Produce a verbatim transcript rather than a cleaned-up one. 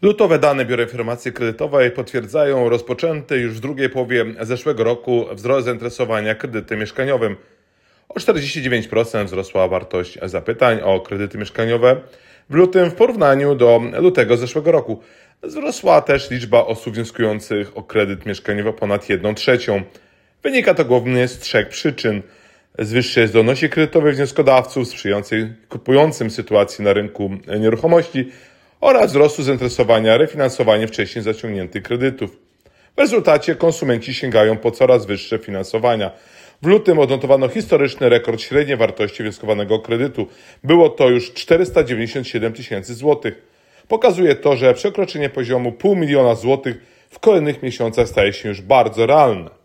Lutowe dane Biura Informacji Kredytowej potwierdzają rozpoczęty już w drugiej połowie zeszłego roku wzrost zainteresowania kredytem mieszkaniowym. O czterdzieści dziewięć procent wzrosła wartość zapytań o kredyty mieszkaniowe w lutym w porównaniu do lutego zeszłego roku. Wzrosła też liczba osób wnioskujących o kredyt mieszkaniowy o ponad jedną trzecią. Wynika to głównie z trzech przyczyn: z wyższej zdolności kredytowej wnioskodawców sprzyjającej kupującym sytuacji na rynku nieruchomości oraz wzrostu zainteresowania refinansowaniem wcześniej zaciągniętych kredytów. W rezultacie konsumenci sięgają po coraz wyższe finansowania. W lutym odnotowano historyczny rekord średniej wartości wnioskowanego kredytu. Było to już czterysta dziewięćdziesiąt siedem tysięcy złotych. Pokazuje to, że przekroczenie poziomu pół miliona złotych w kolejnych miesiącach staje się już bardzo realne.